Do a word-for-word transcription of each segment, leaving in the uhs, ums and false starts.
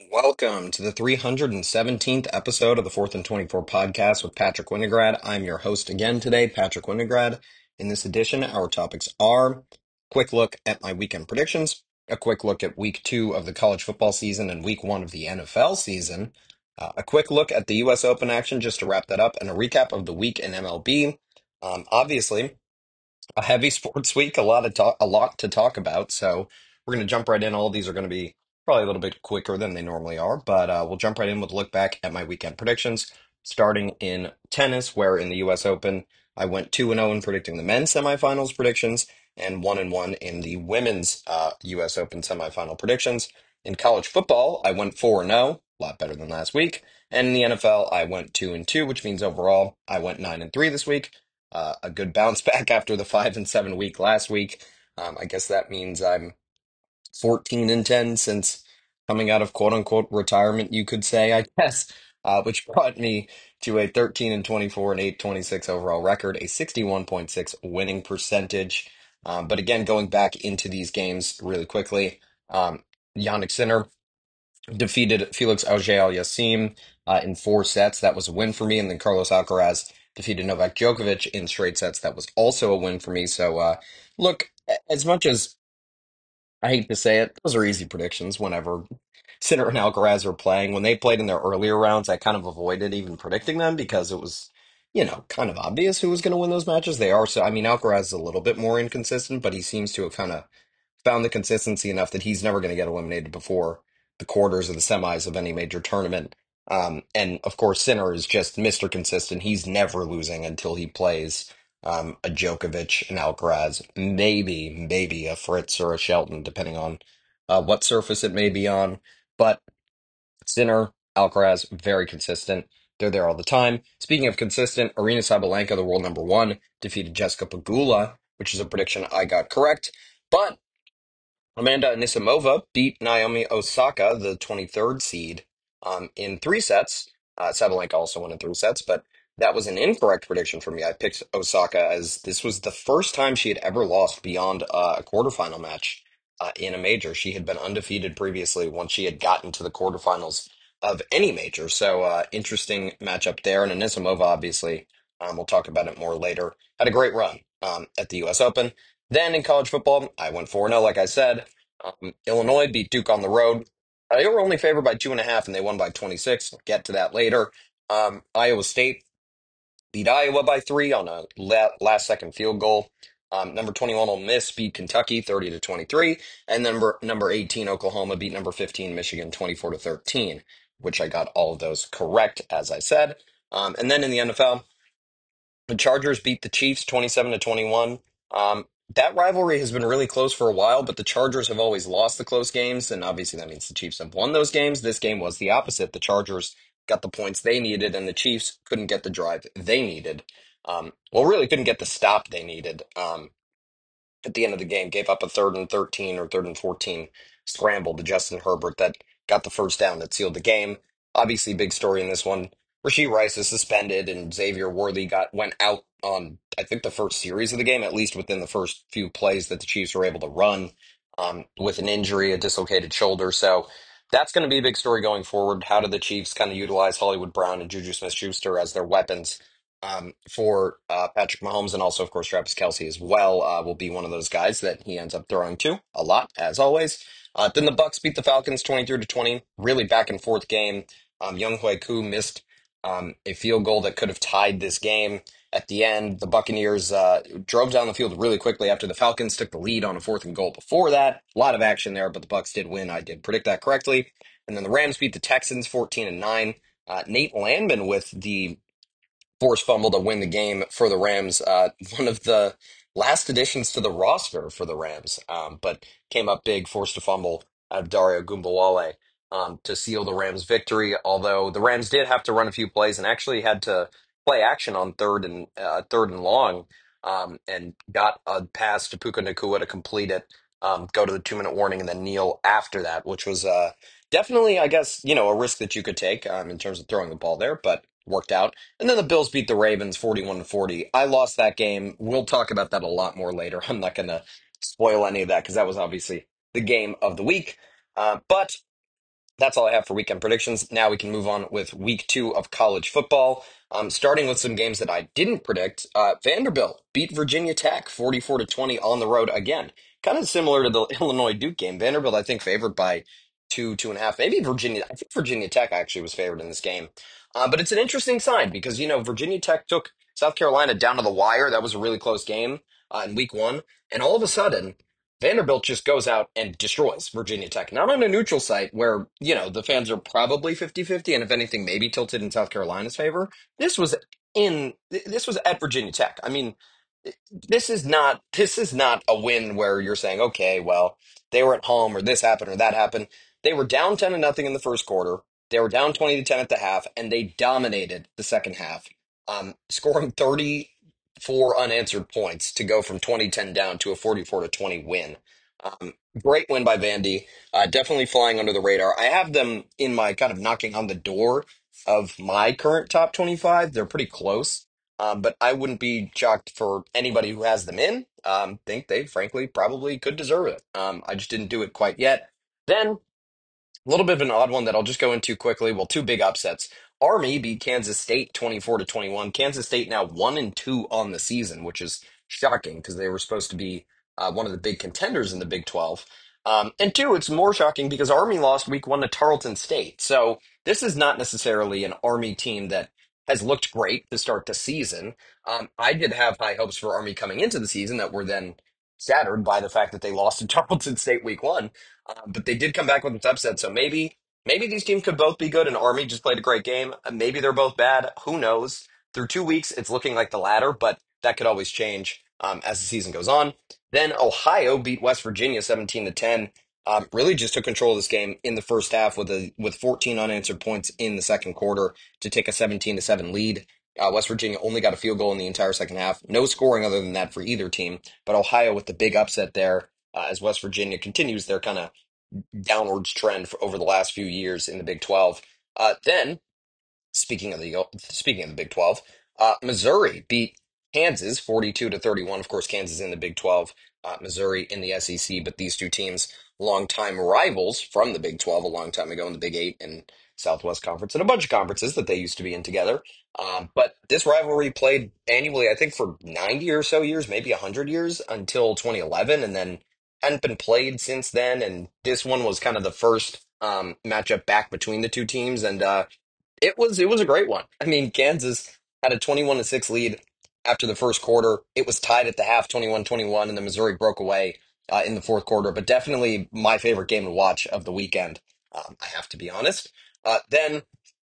Welcome to the three hundred seventeenth episode of the Fourth and twenty-four podcast with Patrick Winograd. I'm your host again today, Patrick Winograd. In this edition, our topics are quick look at my weekend predictions, a quick look at week two of the college football season and week one of the N F L season, uh, a quick look at the U S Open action just to wrap that up, and a recap of the week in M L B. Um, obviously, a heavy sports week, a lot of talk, a lot to talk about. So we're going to jump right in. All of these are going to be probably a little bit quicker than they normally are, but uh, we'll jump right in with a look back at my weekend predictions, starting in tennis, where in the U S Open I went two and zero in predicting the men's semifinals predictions and one and one in the women's uh, U S Open semifinal predictions. In college football, I went four and zero, a lot better than last week. And in the N F L, I went two and two, which means overall I went nine and three this week, uh, a good bounce back after the five and seven week last week. Um, I guess that means I'm fourteen and ten since coming out of quote unquote retirement, you could say, I guess, uh, which brought me to a thirteen and twenty-four and eight twenty-six overall record, a sixty-one point six winning percentage. Um, but again, going back into these games really quickly, um, Yannick Sinner defeated Felix Auger-Aliassime uh, in four sets. That was a win for me. And then Carlos Alcaraz defeated Novak Djokovic in straight sets. That was also a win for me. So, uh, look, a- as much as I hate to say it, those are easy predictions whenever Sinner and Alcaraz are playing. When they played in their earlier rounds, I kind of avoided even predicting them because it was, you know, kind of obvious who was going to win those matches. They are so, I mean, Alcaraz is a little bit more inconsistent, but he seems to have kind of found the consistency enough that he's never going to get eliminated before the quarters or the semis of any major tournament. Um, and of course, Sinner is just mister Consistent. He's never losing until he plays um, a Djokovic, an Alcaraz, maybe, maybe a Fritz or a Shelton, depending on uh, what surface it may be on. But Sinner, Alcaraz, very consistent. They're there all the time. Speaking of consistent, Arina Sabalenka, the world number one, defeated Jessica Pegula, which is a prediction I got correct. But Amanda Anisimova beat Naomi Osaka, the twenty-third seed, um, in three sets. Uh, Sabalenka also won in three sets, but that was an incorrect prediction for me. I picked Osaka as this was the first time she had ever lost beyond uh, a quarterfinal match uh, in a major. She had been undefeated previously once she had gotten to the quarterfinals of any major. So, uh, interesting matchup there. And Anisimova, obviously, um, we'll talk about it more later, had a great run um, at the U S Open. Then in college football, I went four and zero, like I said. Um, Illinois beat Duke on the road. Uh, they were only favored by two and a half, and they won by twenty-six. We'll get to that later. Um, Iowa State beat Iowa by three on a la- last second field goal. Um, number twenty-one Ole Miss beat Kentucky thirty to twenty-three, and number number eighteen Oklahoma beat number fifteen Michigan twenty-four to thirteen, which I got all of those correct, as I said. Um, and then in the N F L, the Chargers beat the Chiefs twenty-seven to twenty-one. Um, that rivalry has been really close for a while, but the Chargers have always lost the close games, and obviously that means the Chiefs have won those games. This game was the opposite. The Chargers got the points they needed, and the Chiefs couldn't get the drive they needed. Um, well, really couldn't get the stop they needed. Um, at the end of the game, gave up a third and thirteen or third and fourteen scramble to Justin Herbert that got the first down that sealed the game. Obviously, big story in this one. Rasheed Rice is suspended, and Xavier Worthy got went out on I think the first series of the game, at least within the first few plays that the Chiefs were able to run um, with an injury, a dislocated shoulder. So that's going to be a big story going forward. How do the Chiefs kind of utilize Hollywood Brown and Juju Smith-Schuster as their weapons um, for uh, Patrick Mahomes, and also, of course, Travis Kelce as well uh, will be one of those guys that he ends up throwing to a lot, as always. Uh, then the Bucks beat the Falcons twenty-three to twenty. Really back and forth game. Um, Young Hoi Koo missed um, a field goal that could have tied this game. At the end, the Buccaneers uh, drove down the field really quickly after the Falcons took the lead on a fourth and goal before that. A lot of action there, but the Bucks did win. I did predict that correctly. And then the Rams beat the Texans fourteen and nine. Uh, Nate Landman with the forced fumble to win the game for the Rams. Uh, one of the last additions to the roster for the Rams, um, but came up big, forced a fumble out of Dario Gumbawale um, to seal the Rams' victory. Although the Rams did have to run a few plays and actually had to play action on third and uh, third and long, um, and got a pass to Puka Nakua to complete it. Um, go to the two minute warning and then kneel after that, which was uh, definitely, I guess, you know, a risk that you could take um, in terms of throwing the ball there, but worked out. And then the Bills beat the Ravens forty-one to forty. I lost that game. We'll talk about that a lot more later. I'm not going to spoil any of that because that was obviously the game of the week. Uh, but That's all I have for weekend predictions. Now we can move on with week two of college football. Um, starting with some games that I didn't predict. Uh, Vanderbilt beat Virginia Tech forty-four to twenty on the road again. Kind of similar to the Illinois Duke game. Vanderbilt, I think, favored by two, two and a half. Maybe Virginia. I think Virginia Tech actually was favored in this game. Uh, but it's an interesting sign because, you know, Virginia Tech took South Carolina down to the wire. That was a really close game uh, in week one. And all of a sudden, Vanderbilt just goes out and destroys Virginia Tech, not on a neutral site where, you know, the fans are probably fifty-fifty, and if anything, maybe tilted in South Carolina's favor. This was in this was at Virginia Tech. I mean, this is not this is not a win where you're saying, okay, well, they were at home or this happened or that happened. They were down ten to nothing in the first quarter. They were down twenty to ten at the half, and they dominated the second half, um, scoring thirty-four unanswered points to go from twenty ten down to a forty-four to twenty win. Um, great win by Vandy. Uh, definitely flying under the radar. I have them in my kind of knocking on the door of my current top twenty-five. They're pretty close. Um, but I wouldn't be shocked for anybody who has them in. Um, think they frankly probably could deserve it. Um, I just didn't do it quite yet. Then a little bit of an odd one that I'll just go into quickly. Well, two big upsets. Army beat Kansas State twenty-four to twenty-one. Kansas State now one and two on the season, which is shocking because they were supposed to be uh, one of the big contenders in the Big twelve. Um, and two, it's more shocking because Army lost week one to Tarleton State. So this is not necessarily an Army team that has looked great to start the season. Um, I did have high hopes for Army coming into the season that were then shattered by the fact that they lost to Tarleton State week one. Uh, but they did come back with an upset, so maybe maybe these teams could both be good. And Army just played a great game. Uh, Maybe they're both bad. Who knows? Through two weeks, it's looking like the latter, but that could always change um, as the season goes on. Then Ohio beat West Virginia seventeen to ten. Um, really just took control of this game in the first half with a with fourteen unanswered points in the second quarter to take a seventeen to seven lead. Uh, West Virginia only got a field goal in the entire second half. No scoring other than that for either team. But Ohio with the big upset there uh, as West Virginia continues their kind of downwards trend for over the last few years in the Big twelve. Uh, then Speaking of the speaking of the Big twelve, uh, Missouri beat Kansas forty-two to thirty-one. Of course, Kansas in the Big twelve, uh, Missouri in the S E C, but these two teams, longtime rivals from the Big twelve a long time ago in the Big eight and Southwest Conference and a bunch of conferences that they used to be in together. Um, but this rivalry played annually, I think, for ninety or so years, maybe one hundred years until twenty eleven, and then hadn't been played since then. And this one was kind of the first um, matchup back between the two teams. And uh, it was it was a great one. I mean, Kansas had a twenty-one to six lead after the first quarter. It was tied at the half twenty-one twenty-one, and then Missouri broke away uh, in the fourth quarter. But definitely my favorite game to watch of the weekend. Um, I have to be honest. Uh, then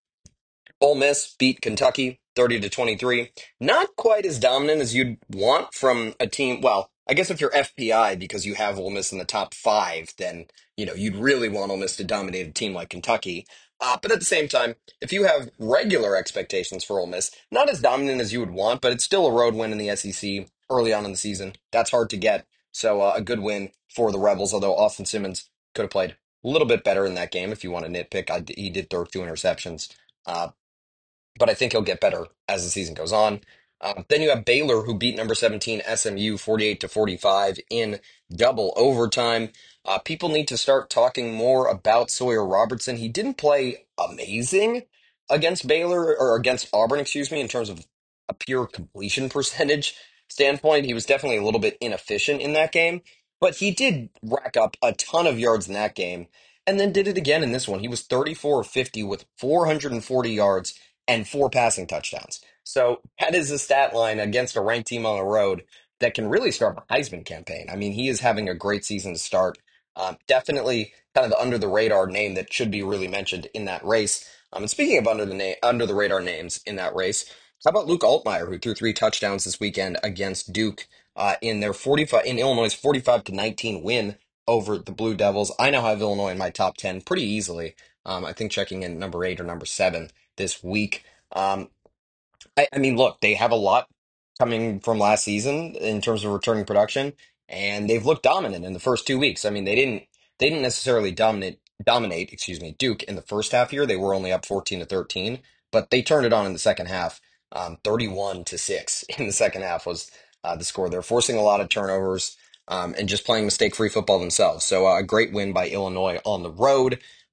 Ole Miss beat Kentucky thirty to twenty-three. Not quite as dominant as you'd want from a team. Well, I guess if you're F P I because you have Ole Miss in the top five, then you know you'd really want Ole Miss to dominate a team like Kentucky. Uh, but at the same time, if you have regular expectations for Ole Miss, not as dominant as you would want, but it's still a road win in the S E C early on in the season. That's hard to get. So uh, a good win for the Rebels, although Austin Simmons could have played a little bit better in that game if you want to nitpick. I, he did throw two interceptions. Uh, but I think he'll get better as the season goes on. Um, then you have Baylor, who beat number seventeen S M U forty-eight to forty-five in double overtime. Uh, people need to start talking more about Sawyer Robertson. He didn't play amazing against Baylor or against Auburn, excuse me, in terms of a pure completion percentage standpoint. He was definitely a little bit inefficient in that game, but he did rack up a ton of yards in that game and then did it again in this one. He was thirty-four of fifty with four hundred forty yards and four passing touchdowns. So that is a stat line against a ranked team on the road that can really start a Heisman campaign. I mean, he is having a great season to start. Um, definitely kind of the under the radar name that should be really mentioned in that race. Um, and speaking of under the na- under the radar names in that race, how about Luke Altmaier, who threw three touchdowns this weekend against Duke uh, in their forty-five in Illinois' forty-five to nineteen win over the Blue Devils. I now have Illinois in my top ten pretty easily. Um, I think checking in number eight or number seven this week. Um, I, I mean, look, they have a lot coming from last season in terms of returning production, and they've looked dominant in the first two weeks. I mean, they didn't they didn't necessarily dominate dominate, excuse me, Duke in the first half year. They were only up fourteen to thirteen, but they turned it on in the second half. Um, thirty-one to six in the second half was uh, the score. They're forcing a lot of turnovers um, and just playing mistake-free football themselves. So uh, a great win by Illinois on the road.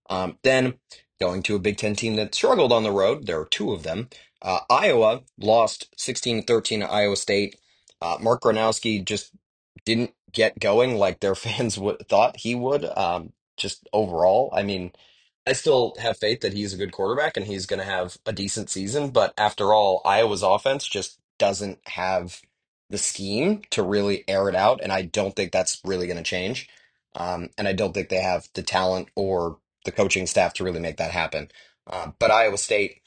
Um, then going to a Big Ten team that struggled on the road, there are two of them. Uh, Iowa lost sixteen to thirteen to Iowa State. Uh, Mark Gronowski just didn't get going like their fans would, thought he would. Um, just overall, I mean, I still have faith that he's a good quarterback and he's going to have a decent season. But after all, Iowa's offense just doesn't have the scheme to really air it out. And I don't think that's really going to change. Um, and I don't think they have the talent or the coaching staff to really make that happen. Uh, but Iowa State,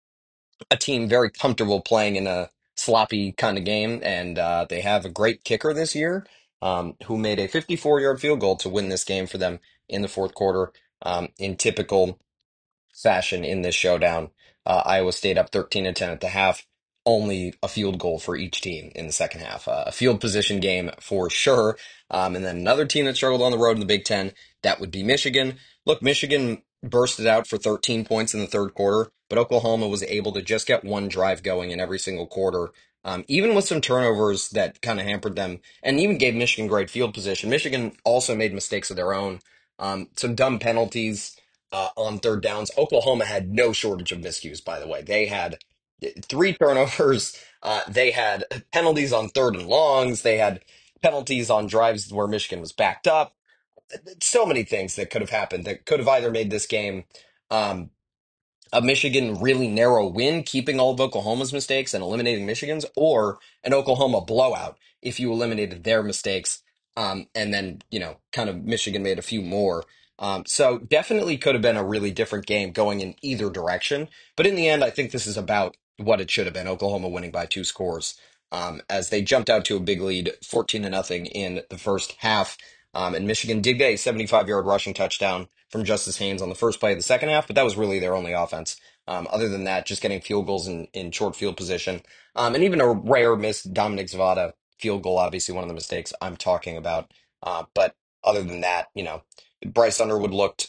a team very comfortable playing in a sloppy kind of game. And uh, they have a great kicker this year um, who made a fifty-four yard field goal to win this game for them in the fourth quarter um, in typical fashion in this showdown. Uh, Iowa State up thirteen to ten at the half. Only a field goal for each team in the second half. Uh, a field position game for sure. Um, and then another team that struggled on the road in the Big Ten, that would be Michigan. Look, Michigan bursted out for thirteen points in the third quarter, but Oklahoma was able to just get one drive going in every single quarter. Um, even with some turnovers that kind of hampered them and even gave Michigan great field position. Michigan also made mistakes of their own. Um, some dumb penalties uh, on third downs. Oklahoma had no shortage of miscues, by the way. They had three turnovers. Uh, they had penalties on third and longs. They had penalties on drives where Michigan was backed up. So many things that could have happened that could have either made this game um, a Michigan really narrow win, keeping all of Oklahoma's mistakes and eliminating Michigan's, or an Oklahoma blowout if you eliminated their mistakes. Um, and then, you know, kind of Michigan made a few more. Um, so definitely could have been a really different game going in either direction. But in the end, I think this is about what it should have been. Oklahoma winning by two scores um, as they jumped out to a big lead, fourteen to nothing in the first half. Um, and Michigan did get a seventy-five yard rushing touchdown from Justice Haynes on the first play of the second half, but that was really their only offense. Um, other than that, just getting field goals in, in short field position. Um, and even a rare missed Dominic Zavada field goal, obviously one of the mistakes I'm talking about. Uh, but other than that, you know, Bryce Underwood looked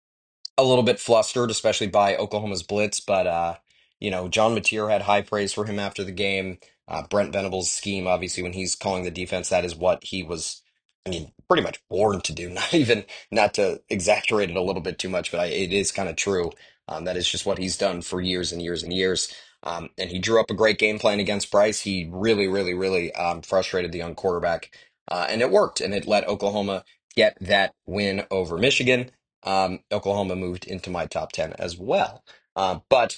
a little bit flustered, especially by Oklahoma's blitz. But uh, you know, John Mateer had high praise for him after the game. Uh, Brent Venables' scheme, obviously, when he's calling the defense, that is what he was. I mean, pretty much born to do. Not even not to exaggerate it a little bit too much, but I, it is kind of true. Um, that is just what he's done for years and years and years. Um, and he drew up a great game plan against Bryce. He really, really, really um, frustrated the young quarterback, uh, and it worked. And it let Oklahoma get that win over Michigan. Um, Oklahoma moved into my top ten as well. Uh, but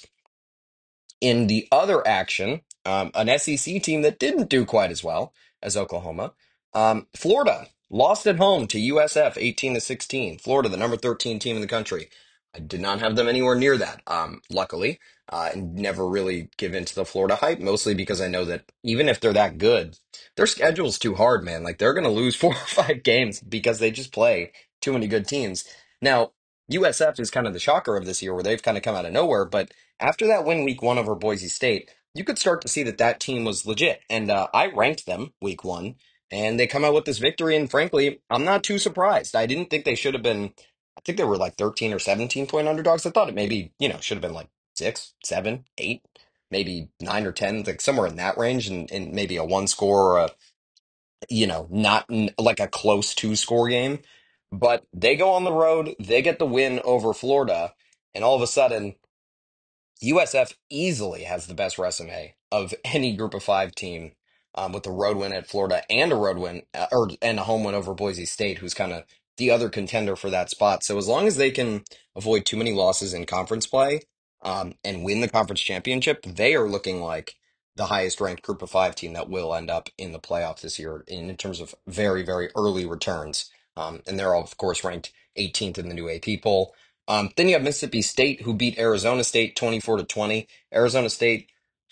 in the other action, um, an S E C team that didn't do quite as well as Oklahoma, um, Florida lost at home to U S F eighteen to sixteen. Florida, the number thirteen team in the country. I did not have them anywhere near that, um, luckily, uh, and never really give in to the Florida hype, mostly because I know that even if they're that good, their schedule's too hard, man. Like they're going to lose four or five games because they just play too many good teams. Now, U S F is kind of the shocker of this year where they've kind of come out of nowhere, but after that win week one over Boise State, you could start to see that that team was legit. And uh, I ranked them week one, and they come out with this victory. And frankly, I'm not too surprised. I didn't think they should have been, I think they were like thirteen or seventeen point underdogs. I thought it maybe, you know, should have been like six, seven, eight, maybe nine or ten, like somewhere in that range, and, and maybe a one score or a, you know, not n- like a close two score game. But they go on the road, they get the win over Florida, and all of a sudden, U S F easily has the best resume of any Group of Five team, um, with a road win at Florida and a road win, uh, or and a home win over Boise State, who's kind of the other contender for that spot. So as long as they can avoid too many losses in conference play, um, and win the conference championship, they are looking like the highest ranked Group of Five team that will end up in the playoffs this year in, in terms of very, very early returns. Um, and they're all, of course, ranked eighteenth in the new A P poll. Um, then you have Mississippi State, who beat Arizona State twenty-four to twenty. Arizona State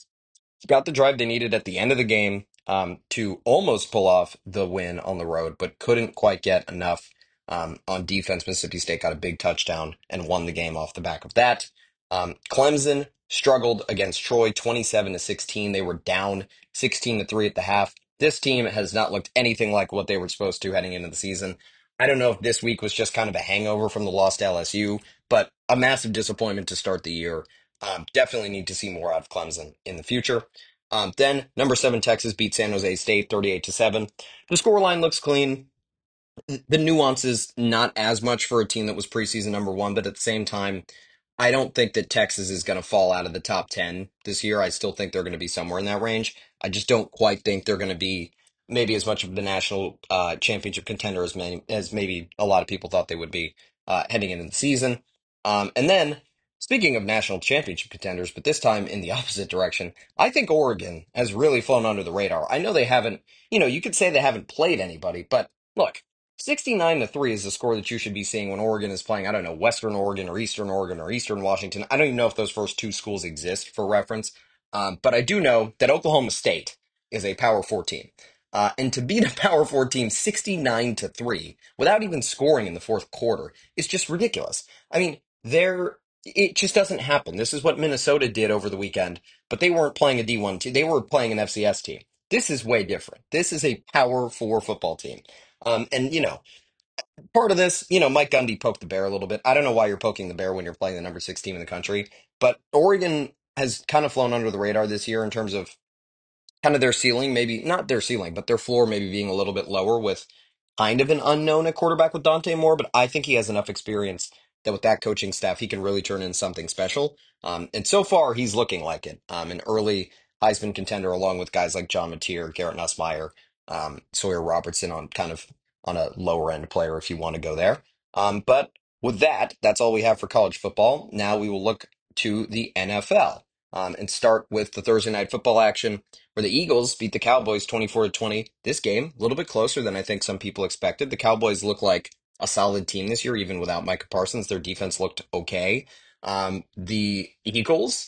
got the drive they needed at the end of the game um, to almost pull off the win on the road, but couldn't quite get enough um, on defense. Mississippi State got a big touchdown and won the game off the back of that. Um, Clemson struggled against Troy twenty-seven to sixteen. They were down sixteen to three at the half. This team has not looked anything like what they were supposed to heading into the season. I don't know if this week was just kind of a hangover from the loss to L S U, but a massive disappointment to start the year. Um, definitely need to see more out of Clemson in the future. Um, then number seven Texas beat San Jose State thirty-eight to seven. The scoreline looks clean. the nuances not as much for a team that was preseason number one, but at the same time, I don't think that Texas is going to fall out of the top ten this year. I still think they're going to be somewhere in that range. I just don't quite think they're going to be maybe as much of the national uh, championship contender as many as maybe a lot of people thought they would be uh, heading into the season. Um, and then, speaking of national championship contenders, but this time in the opposite direction, I think Oregon has really flown under the radar. I know they haven't, you know, you could say they haven't played anybody, but look, sixty-nine to three is the score that you should be seeing when Oregon is playing, I don't know, Western Oregon or Eastern Oregon or Eastern Washington. I don't even know if those first two schools exist for reference. Um, but I do know that Oklahoma State is a Power Four team. Uh, and to beat a Power Four team sixty-nine to three without even scoring in the fourth quarter is just ridiculous. I mean, there it just doesn't happen. This is what Minnesota did over the weekend, but they weren't playing a D one team. They were playing an F C S team. This is way different. This is a Power Four football team. Um, and you know, part of this, you know, Mike Gundy poked the bear a little bit. I don't know why you're poking the bear when you're playing the number six team in the country, but Oregon has kind of flown under the radar this year in terms of kind of their ceiling, maybe not their ceiling, but their floor maybe being a little bit lower with kind of an unknown at quarterback with Dante Moore. But I think he has enough experience that with that coaching staff, he can really turn in something special. Um, and so far, he's looking like it. Um, an early Heisman contender, along with guys like John Mateer, Garrett Nussmeier, um, Sawyer Robertson on kind of on a lower end player if you want to go there. Um, but with that, that's all we have for college football. Now we will look to the N F L. Um, and start with the Thursday night football action where the Eagles beat the Cowboys twenty-four to twenty. This game, a little bit closer than I think some people expected. The Cowboys look like a solid team this year, even without Micah Parsons. Their defense looked okay. Um, the Eagles,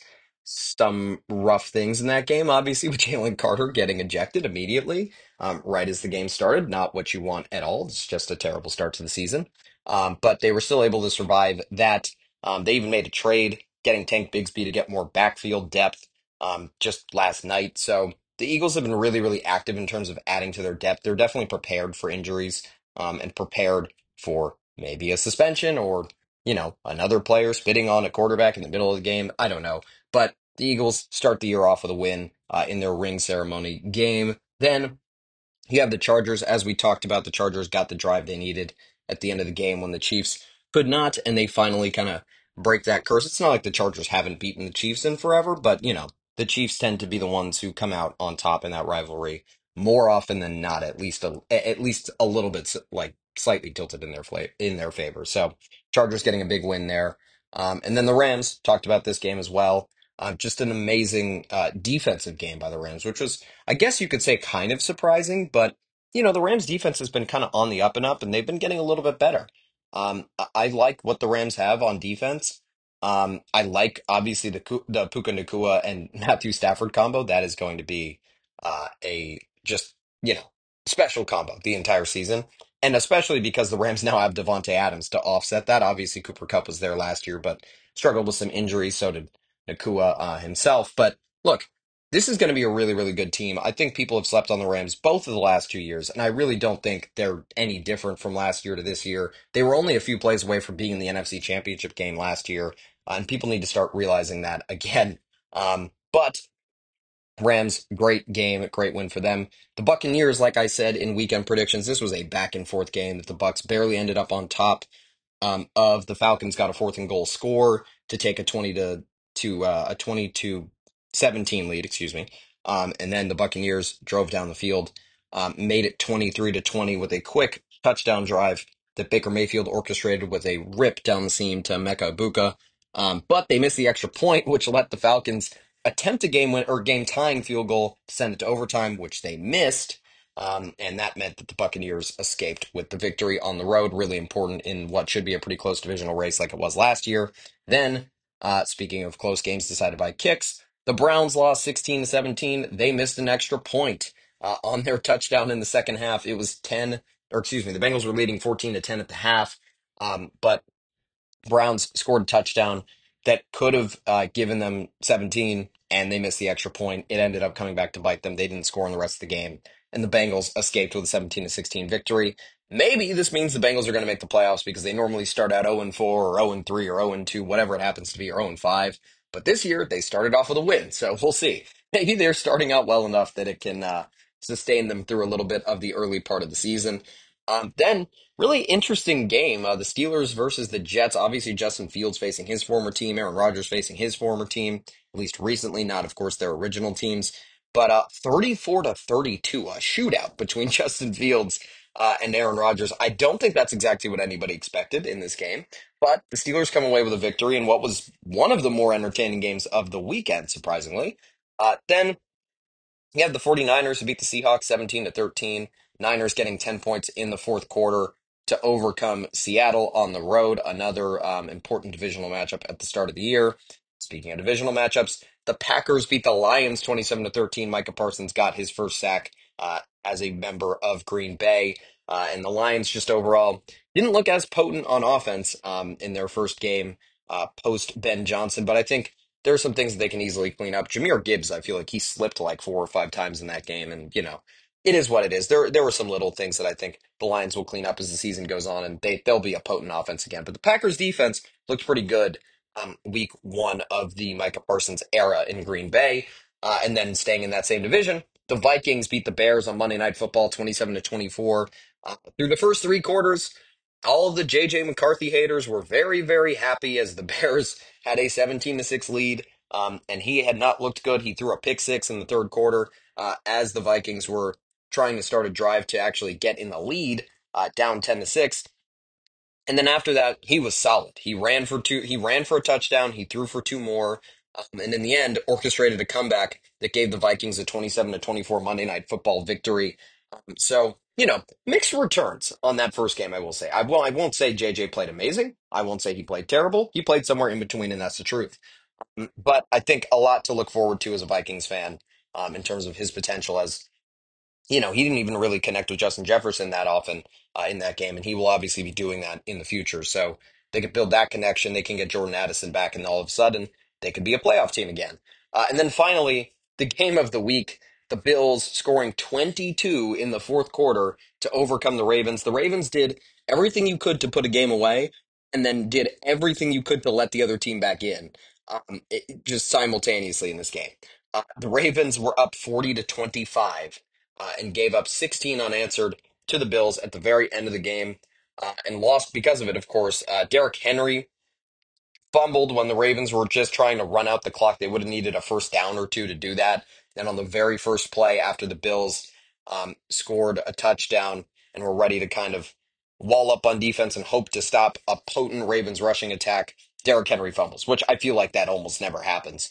some rough things in that game, obviously, with Jalen Carter getting ejected immediately, um, right as the game started. Not what you want at all. It's just a terrible start to the season. Um, but they were still able to survive that. Um, they even made a trade, getting Tank Bigsby to get more backfield depth um, just last night. So the Eagles have been really, really active in terms of adding to their depth. They're definitely prepared for injuries um, and prepared for maybe a suspension or, you know, another player spitting on a quarterback in the middle of the game. I don't know. But the Eagles start the year off with a win uh, in their ring ceremony game. Then you have the Chargers, as we talked about. The Chargers got the drive they needed at the end of the game when the Chiefs could not, and they finally kind of break that curse. It's not like the Chargers haven't beaten the Chiefs in forever, but you know, the Chiefs tend to be the ones who come out on top in that rivalry more often than not. At least a, at least a little bit s- like slightly tilted in their fla- in their favor. So Chargers getting a big win there, um, and then the Rams talked about this game as well. Uh, just an amazing uh, defensive game by the Rams, which was I guess you could say kind of surprising, but you know, the Rams defense has been kind of on the up and up and they've been getting a little bit better. Um, I, I like what the Rams have on defense. Um, I like obviously the Ku- the Puka Nakua and Matthew Stafford combo. That is going to be uh, a just, you know, special combo the entire season. And especially because the Rams now have Devontae Adams to offset that. Obviously, Cooper Kupp was there last year, but struggled with some injuries. So did Nakua uh, himself. But look, this is going to be a really, really good team. I think people have slept on the Rams both of the last two years, and I really don't think they're any different from last year to this year. They were only a few plays away from being in the N F C Championship game last year, uh, and people need to start realizing that again. Um, but Rams, great game, great win for them. The Buccaneers, like I said in weekend predictions, this was a back and forth game that the Bucks barely ended up on top um, of the Falcons got a fourth and goal score to take a twenty to to uh, a twenty to seventeen lead, excuse me. Um, and then the Buccaneers drove down the field, um, made it twenty-three to twenty with a quick touchdown drive that Baker Mayfield orchestrated with a rip down the seam to Mecca Ibuka. Um, but they missed the extra point, which let the Falcons attempt a game win or game tying field goal to send it to overtime, which they missed. Um, and that meant that the Buccaneers escaped with the victory on the road, really important in what should be a pretty close divisional race like it was last year. Then, uh, speaking of close games decided by kicks, the Browns lost sixteen to seventeen. They missed an extra point uh, on their touchdown in the second half. It was ten, or excuse me, the Bengals were leading fourteen to ten at the half. Um, but Browns scored a touchdown that could have uh, given them seventeen, and they missed the extra point. It ended up coming back to bite them. They didn't score in the rest of the game, and the Bengals escaped with a seventeen to sixteen victory. Maybe this means the Bengals are going to make the playoffs because they normally start out oh and four or oh and three or oh and two, whatever it happens to be, or oh and five. But this year they started off with a win, so we'll see. Maybe they're starting out well enough that it can uh, sustain them through a little bit of the early part of the season. Um, then, really interesting game. Uh, the Steelers versus the Jets. Obviously, Justin Fields facing his former team, Aaron Rodgers facing his former team, at least recently, not, of course, their original teams. But uh, thirty-four to thirty-two, a shootout between Justin Fields uh, and Aaron Rodgers. I don't think that's exactly what anybody expected in this game, but the Steelers come away with a victory in what was one of the more entertaining games of the weekend, surprisingly. Uh, then you have the 49ers who beat the Seahawks seventeen to thirteen. Niners getting ten points in the fourth quarter to overcome Seattle on the road, another um, important divisional matchup at the start of the year. Speaking of divisional matchups, the Packers beat the Lions twenty-seven to thirteen. Micah Parsons got his first sack uh, as a member of Green Bay. Uh, and the Lions just overall didn't look as potent on offense um, in their first game uh, post Ben Johnson, but I think there are some things that they can easily clean up. Jameer Gibbs, I feel like he slipped like four or five times in that game, and you know, it is what it is. There, there were some little things that I think the Lions will clean up as the season goes on, and they they'll be a potent offense again. But the Packers defense looked pretty good um, week one of the Micah Parsons era in Green Bay, uh, and then staying in that same division. The Vikings beat the Bears on Monday Night Football, twenty-seven to twenty-four. Uh, through the first three quarters, all of the J J McCarthy haters were very, very happy as the Bears had a seventeen to six lead. Um, and he had not looked good. He threw a pick six in the third quarter uh, as the Vikings were trying to start a drive to actually get in the lead, uh, down ten to six. And then after that, he was solid. He ran for two. He ran for a touchdown. He threw for two more, um, and in the end, orchestrated a comeback that gave the Vikings a twenty-seven to twenty-four Monday Night Football victory. Um, so you know, mixed returns on that first game. I will say. I will. I won't say J J played amazing. I won't say he played terrible. He played somewhere in between, and that's the truth. Um, But I think a lot to look forward to as a Vikings fan um, in terms of his potential as you know, he didn't even really connect with Justin Jefferson that often uh, in that game, and he will obviously be doing that in the future. So they could build that connection. They can get Jordan Addison back, and all of a sudden they could be a playoff team again. Uh, and then finally, the game of the week: the Bills scoring twenty-two in the fourth quarter to overcome the Ravens. The Ravens did everything you could to put a game away, and then did everything you could to let the other team back in, um, it, just simultaneously in this game. Uh, the Ravens were up forty to twenty-five uh, and gave up sixteen unanswered to the Bills at the very end of the game, uh, and lost because of it, of course. Uh, Derrick Henry fumbled when the Ravens were just trying to run out the clock. They would have needed a first down or two to do that. Then on the very first play after the Bills um, scored a touchdown and were ready to kind of wall up on defense and hope to stop a potent Ravens rushing attack, Derrick Henry fumbles, which I feel like that almost never happens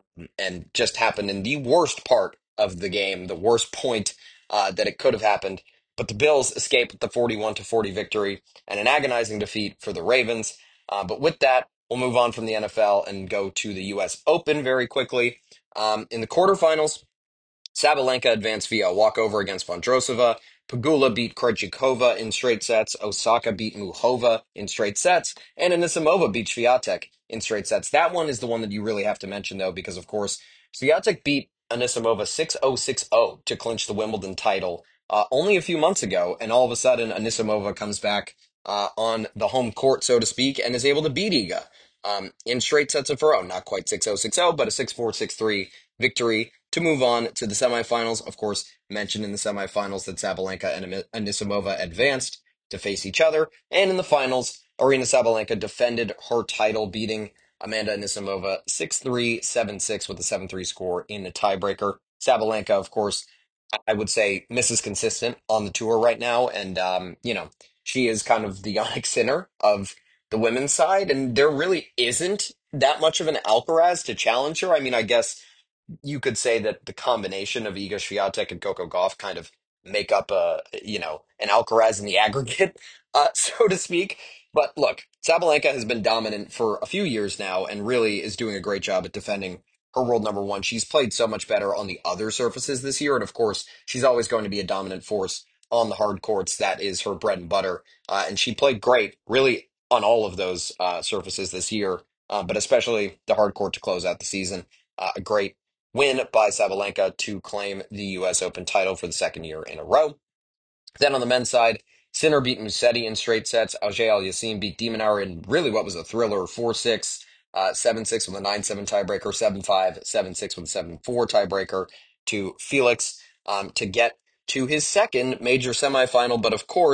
and just happened in the worst part of the game, the worst point uh, that it could have happened. But the Bills escape with the forty-one to forty victory and an agonizing defeat for the Ravens. Uh, but with that, we'll move on from the N F L and go to the U S Open very quickly. Um, in the quarterfinals, Sabalenka advanced via a walkover against Vondrousova. Pagula beat Krejcikova in straight sets. Osaka beat Muhova in straight sets. And Anisimova beat Swiatek in straight sets. That one is the one that you really have to mention, though, because, of course, Swiatek beat Anisimova six oh six oh to clinch the Wimbledon title uh, only a few months ago. And all of a sudden, Anisimova comes back uh, on the home court, so to speak, and is able to beat Iga um, in straight sets of her own. Not quite six oh six oh, but a six four, six three victory to move on to the semifinals. Of course, mentioned in the semifinals that Sabalenka and Anisimova advanced to face each other. And in the finals, Arina Sabalenka defended her title, beating Amanda Anisimova six three, seven six with a seven three score in the tiebreaker. Sabalenka, of course, I would say Missus Consistent on the tour right now. And, um, you know, she is kind of the Yannick Sinner of the women's side. And there really isn't that much of an Alcaraz to challenge her. I mean, I guess you could say that the combination of Iga Swiatek and Coco Gauff kind of make up a you know an Alcaraz in the aggregate, uh, so to speak. But look, Sabalenka has been dominant for a few years now, and really is doing a great job at defending her world number one. She's played so much better on the other surfaces this year, and of course, she's always going to be a dominant force on the hard courts. That is her bread and butter, uh, and she played great, really, on all of those uh, surfaces this year, uh, but especially the hard court to close out the season. Uh, a great win by Sabalenka to claim the U S Open title for the second year in a row. Then on the men's side, Sinner beat Musetti in straight sets. Auger Aliassime beat de Minaur in really what was a thriller four six, uh, seven six with a nine seven tiebreaker, seven five, seven six with a seven four tiebreaker to Felix um, to get to his second major semifinal. But of course,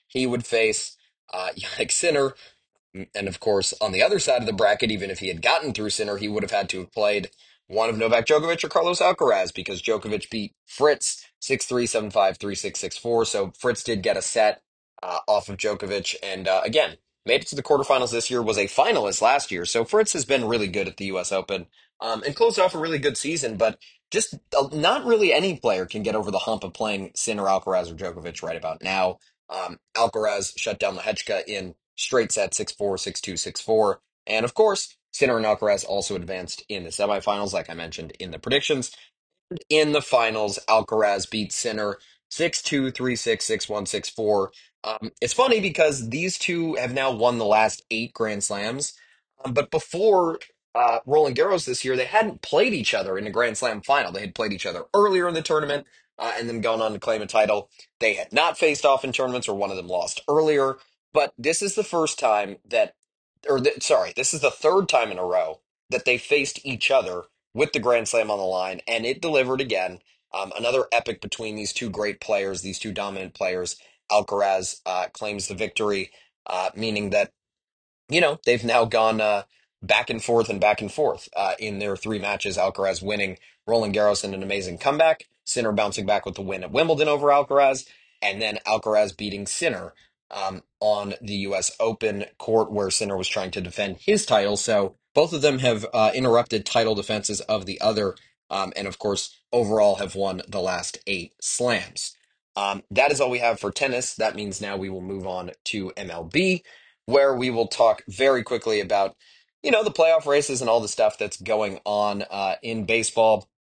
He would face uh, Yannick Sinner, and of course, on the other side of the bracket, even if he had gotten through Sinner, he would have had to have played one of Novak Djokovic or Carlos Alcaraz because Djokovic beat Fritz six three, seven five, three six, six four. So Fritz did get a set uh, off of Djokovic. And uh, again, made it to the quarterfinals this year, was a finalist last year. So Fritz has been really good at the U S Open um, and closed off a really good season. But just uh, not really any player can get over the hump of playing Sinner, Alcaraz, or Djokovic right about now. Um, Alcaraz shut down Lehechka in straight set six four, six two, six four. And of course, Sinner and Alcaraz also advanced in the semifinals, like I mentioned in the predictions. In the finals, Alcaraz beat Sinner six two, three six, six one, six four. Um, it's funny because these two have now won the last eight Grand Slams. Um, but before uh, Roland Garros this year, they hadn't played each other in a Grand Slam final. They had played each other earlier in the tournament uh, and then gone on to claim a title. They had not faced off in tournaments, or one of them lost earlier. But this is the first time that, or th- sorry, this is the third time in a row that they faced each other with the Grand Slam on the line, and it delivered again. Um, another epic between these two great players, these two dominant players. Alcaraz uh, claims the victory, uh, meaning that you know, they've now gone uh, back and forth and back and forth uh, in their three matches. Alcaraz winning Roland Garros in an amazing comeback, Sinner bouncing back with the win at Wimbledon over Alcaraz, and then Alcaraz beating Sinner um, on the U S Open court where Sinner was trying to defend his title. So both of them have uh, interrupted title defenses of the other, um, and of course, overall have won the last eight slams. Um, that is all we have for tennis. That means now we will move on to M L B, where we will talk very quickly about, you know, the playoff races and all the stuff that's going on uh, in baseball.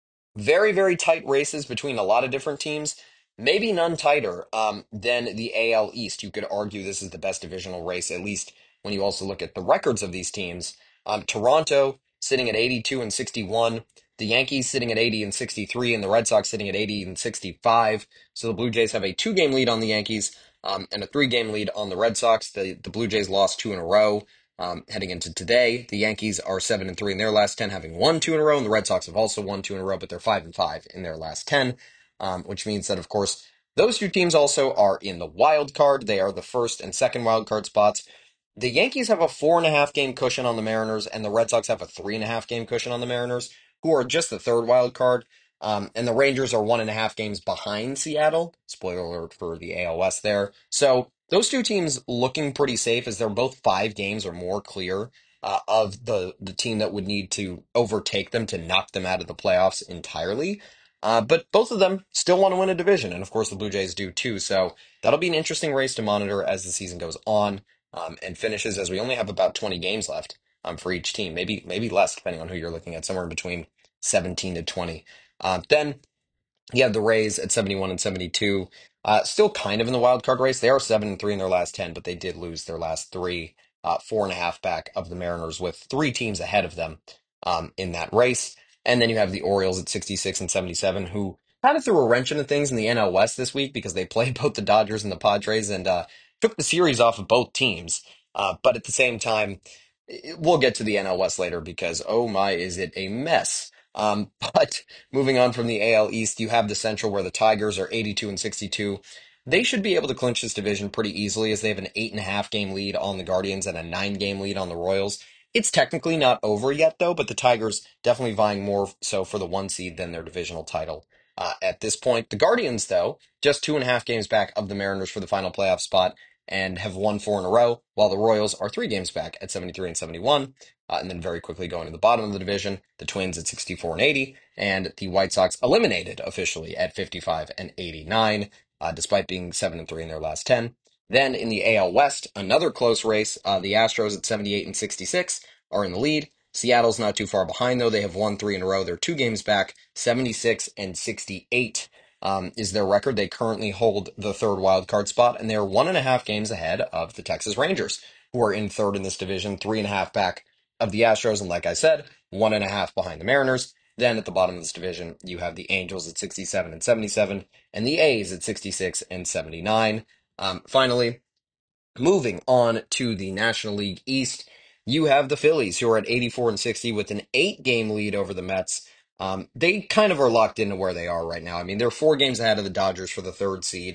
Very, very tight races between a lot of different teams. Maybe none tighter um, than the A L East. You could argue this is the best divisional race, at least when you also look at the records of these teams. Um, Toronto sitting at eighty-two and sixty-one, the Yankees sitting at eighty and sixty-three, and the Red Sox sitting at eighty and sixty-five. So the Blue Jays have a two-game lead on the Yankees um, and a three-game lead on the Red Sox. The the Blue Jays lost two in a row. Um, heading into today, the Yankees are seven and three in their last ten, having won two in a row, and the Red Sox have also won two in a row, but they're five and five in their last ten, um, which means that, of course, those two teams also are in the wild card. They are the first and second wild card spots. The Yankees have a four and a half game cushion on the Mariners, and the Red Sox have a three and a half game cushion on the Mariners, who are just the third wild card. Um, and the Rangers are one and a half games behind Seattle. Spoiler alert for the A L West there. So those two teams looking pretty safe as they're both five games or more clear uh, of the the team that would need to overtake them to knock them out of the playoffs entirely. Uh, but both of them still want to win a division, and of course the Blue Jays do too. So that'll be an interesting race to monitor as the season goes on um, and finishes. As we only have about twenty games left um, for each team, maybe maybe less depending on who you're looking at, somewhere in between seventeen to twenty. Uh, then you have the Rays at seventy-one and seventy-two. Uh, still kind of in the wild card race. They are seven and three in their last ten, but they did lose their last three, uh, four and a half back of the Mariners, with three teams ahead of them um, in that race. And then you have the Orioles at sixty-six and seventy-seven, who kind of threw a wrench into things in the N L West this week because they played both the Dodgers and the Padres and uh, took the series off of both teams. Uh, but at the same time, i- we'll get to the N L West later because, oh my, is it a mess. Um, but moving on from the A L East, you have the Central where the Tigers are eighty-two and sixty-two. They should be able to clinch this division pretty easily as they have an eight and a half game lead on the Guardians and a nine game lead on the Royals. It's technically not over yet though, but the Tigers definitely vying more so for the one seed than their divisional title. Uh, at this point, the Guardians, though, just two and a half games back of the Mariners for the final playoff spot and have won four in a row, while the Royals are three games back at seventy-three and seventy-one. Uh, and then very quickly going to the bottom of the division, the Twins at sixty-four and eighty, and the White Sox eliminated officially at fifty-five and eighty-nine, uh, despite being seven and three in their last ten. Then in the A L West, another close race. Uh, the Astros at seventy-eight and sixty-six are in the lead. Seattle's not too far behind though. They have won three in a row. They're two games back, seventy-six and sixty-eight. Um, is their record. They currently hold the third wild card spot, and they are one and a half games ahead of the Texas Rangers, who are in third in this division, three and a half back of the Astros, and like I said, one and a half behind the Mariners. Then at the bottom of this division, you have the Angels at sixty-seven and seventy-seven, and the A's at sixty-six and seventy-nine. Um, finally, moving on to the National League East, you have the Phillies, who are at eighty-four and sixty with an eight game lead over the Mets. Um, they kind of are locked into where they are right now. I mean, they're four games ahead of the Dodgers for the third seed.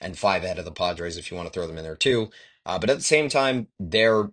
and five ahead of the Padres if you want to throw them in there too. Uh, but at the same time, they're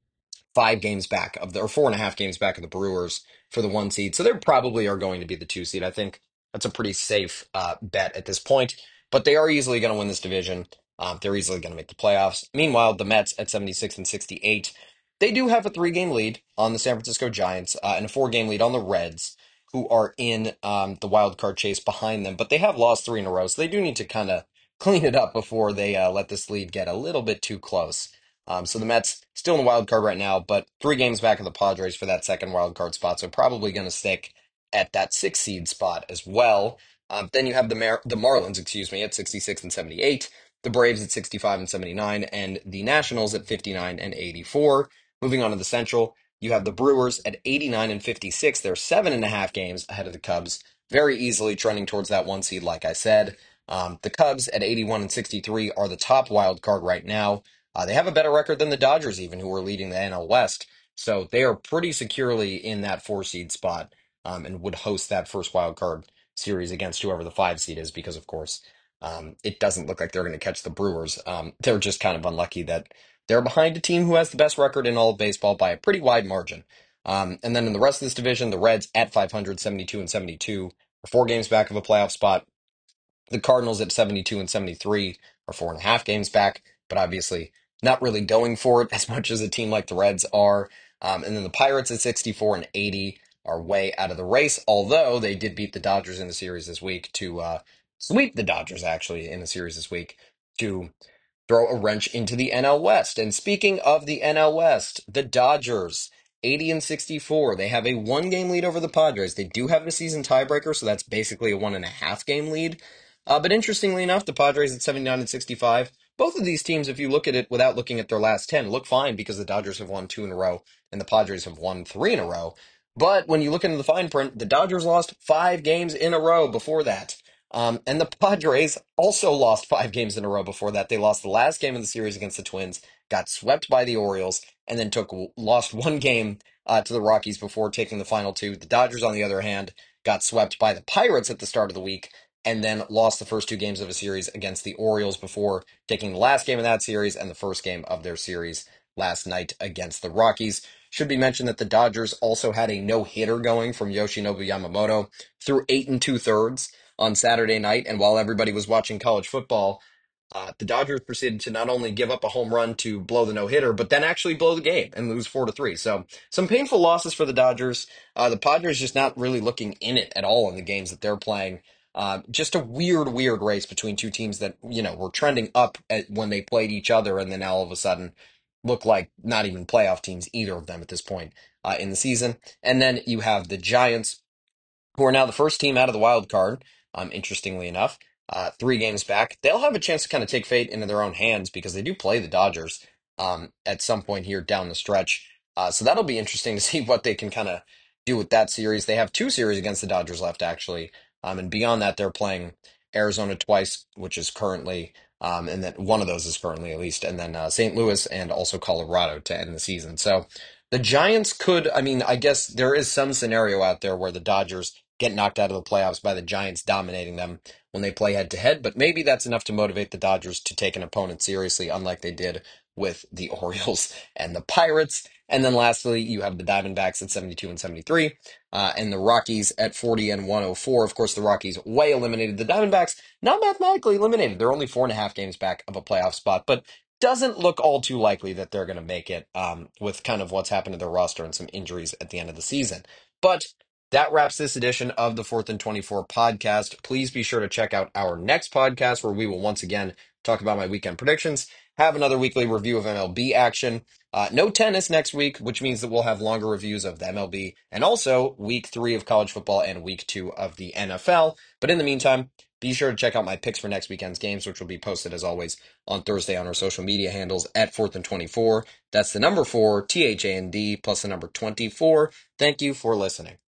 five games back of the, or four and a half games back of the Brewers for the one seed. So they probably are going to be the two seed. I think that's a pretty safe uh, bet at this point. But they are easily going to win this division. Um, they're easily going to make the playoffs. Meanwhile, the Mets at seventy-six and sixty-eight, they do have a three game lead on the San Francisco Giants uh, and a four game lead on the Reds, who are in um, the wild card chase behind them. But they have lost three in a row, so they do need to kind of clean it up before they uh, let this lead get a little bit too close. Um, so the Mets still in the wild card right now, but three games back of the Padres for that second wild card spot. So probably going to stick at that six seed spot as well. Um, then you have the Mar- the Marlins, excuse me, at sixty-six and seventy-eight, the Braves at sixty-five and seventy-nine, and the Nationals at fifty-nine and eighty-four. Moving on to the Central, you have the Brewers at eighty-nine and fifty-six. They're seven and a half games ahead of the Cubs, very easily trending towards that one seed, like I said. Um, the Cubs at eighty-one and sixty-three are the top wild card right now. Uh, they have a better record than the Dodgers, even, who are leading the N L West. So they are pretty securely in that four seed spot um, and would host that first wild card series against whoever the five seed is, because, of course, um, it doesn't look like they're going to catch the Brewers. Um, they're just kind of unlucky that they're behind a team who has the best record in all of baseball by a pretty wide margin. Um, and then in the rest of this division, the Reds at five hundred, seventy-two and seventy-two are four games back of a playoff spot. The Cardinals at seventy-two and seventy-three are four and a half games back, but obviously not really going for it as much as a team like the Reds are. Um, and then the Pirates at sixty-four and eighty are way out of the race, although they did beat the Dodgers in the series this week to uh, sweep the Dodgers, actually, in the series this week to throw a wrench into the N L West. And speaking of the N L West, the Dodgers, eighty and sixty-four. They have a one game lead over the Padres. They do have a season tiebreaker, so that's basically a one and a half game lead. Uh, but interestingly enough, the Padres at seventy-nine and sixty-five. Both of these teams, if you look at it without looking at their last ten, look fine because the Dodgers have won two in a row and the Padres have won three in a row. But when you look into the fine print, the Dodgers lost five games in a row before that. Um, and the Padres also lost five games in a row before that. They lost the last game of the series against the Twins, got swept by the Orioles, and then took lost one game uh, to the Rockies before taking the final two. The Dodgers, on the other hand, got swept by the Pirates at the start of the week, and then lost the first two games of a series against the Orioles before taking the last game of that series and the first game of their series last night against the Rockies. Should be mentioned that the Dodgers also had a no-hitter going from Yoshinobu Yamamoto through eight and two-thirds on Saturday night, and while everybody was watching college football, uh, the Dodgers proceeded to not only give up a home run to blow the no-hitter, but then actually blow the game and lose four to three. So some painful losses for the Dodgers. Uh, the Padres just not really looking in it at all in the games that they're playing. Uh, just a weird, weird race between two teams that, you know, were trending up at, when they played each other, and then now all of a sudden look like not even playoff teams, either of them at this point uh, in the season. And then you have the Giants, who are now the first team out of the wild card, um, interestingly enough, uh, three games back. They'll have a chance to kind of take fate into their own hands because they do play the Dodgers um, at some point here down the stretch. Uh, so that'll be interesting to see what they can kind of do with that series. They have two series against the Dodgers left, actually. Um, and beyond that, they're playing Arizona twice, which is currently, um, and then one of those is currently at least, and then uh, Saint Louis and also Colorado to end the season. So the Giants could, I mean, I guess there is some scenario out there where the Dodgers get knocked out of the playoffs by the Giants dominating them when they play head to head, but maybe that's enough to motivate the Dodgers to take an opponent seriously, unlike they did with the Orioles and the Pirates. And then lastly, you have the Diamondbacks at seventy-two and seventy-three, uh, and the Rockies at forty and one oh four. Of course, the Rockies way eliminated. The Diamondbacks not mathematically eliminated. They're only four and a half games back of a playoff spot, but doesn't look all too likely that they're going to make it um, with kind of what's happened to their roster and some injuries at the end of the season. But that wraps this edition of the Fourth and twenty-four podcast. Please be sure to check out our next podcast where we will once again talk about my weekend predictions, have another weekly review of M L B action. Uh, no tennis next week, which means that we'll have longer reviews of the M L B and also week three of college football and week two of the N F L. But in the meantime, be sure to check out my picks for next weekend's games, which will be posted as always on Thursday on our social media handles at Fourth and twenty-four. That's the number four, T H A N D, plus the number twenty-four. Thank you for listening.